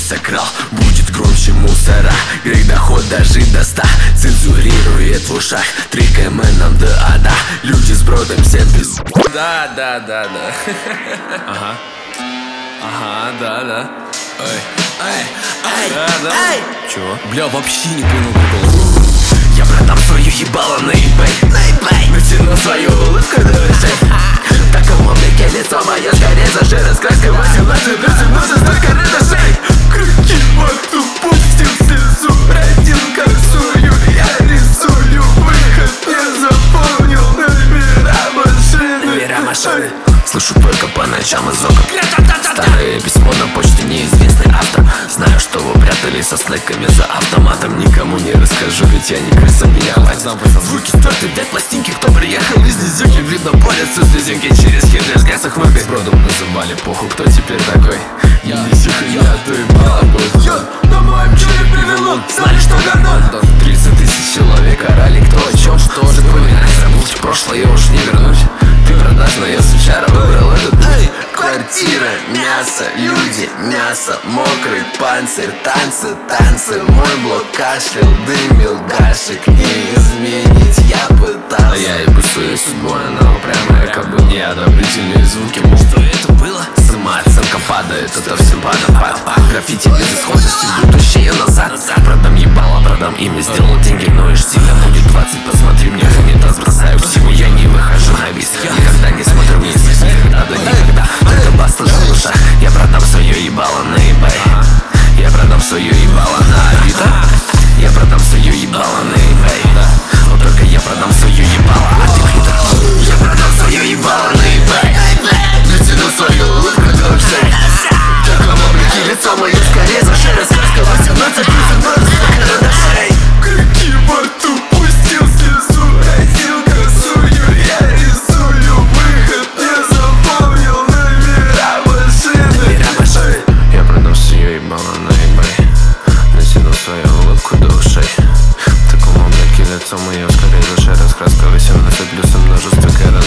сакрал будет громче мусора. Грех доход даже до 100 цензурирует в ушах. 3 км нам до ада. Люди с бродом всем без... Да. Ага. Ага, да. Эй! Чего? Бля, вообще не понял прикол. Я продам свою ебало на eBay. Натяну свою улыбку до ушей. В таком облике лицо мое скорее зажиры. С краской 18 плюс 17 столько редошей. Крюки во рту пустил слезу. Родил косую, я рисую. Выход не запомнил номера машины. Номера машины. Слышу только по ночам из окон. Старое письмо на почте, неизвестный автор. Знаю, что вы прятали со снеками за автоматом. Никому не расскажу, ведь я не крыса, меня хватит. Звуки стерты, взять пластинки. Кто приехал из Низюки, видно полицию слезинки. Через хитрый взгляд с охмыкой. С бродом называли похуй, кто теперь такой? Я Низюка, ты балабол. На моем челе привело, знали, что говно. 30 тысяч человек орали, кто о чем, что же поменять. Забудь прошлое, уж не вернуть. Ты продажная сучара, выбрал этот путь. Квартира, мясо, люди, мясо, мокрый панцирь, танцы. Мой блок кашлял, дымил, гашек не изменить я пытался. А я и бысую судьбой, она упрямая, как бы неодобрительные звуки. Мол, что это было? Сама оценка падает, это все водопад. Граффити без исходности, будущее назад. Продам ебало, продам имя, сделал деньги, но и стиля будет 20. Посмотри мне в унитаз, бросаю всего, я не выхожу на вис. Никогда не смотрю вниз, никогда да никогда. Только бас слышу в ушах. Я продам свое ебало на eBay. Я продам свое ебало на Авито. Я продам свое ебало на eBay. Вот только я продам свое ебало, а ты хитр. Я продам свое ебало на eBay. Натяну свою улыбку до ушей. В таком облике лицо мое скорее зашире. Сказка 18 плюс множество карандашей. Крюки во рту пустил слезу. Родил косую, я рисую. Выход не запомнил номера машины. Я продам свое ебало на eBay. Натяну свою улыбку до ушей. В таком облике лицо мое скорее зашире. Сказка 18 плюс множество карандашей.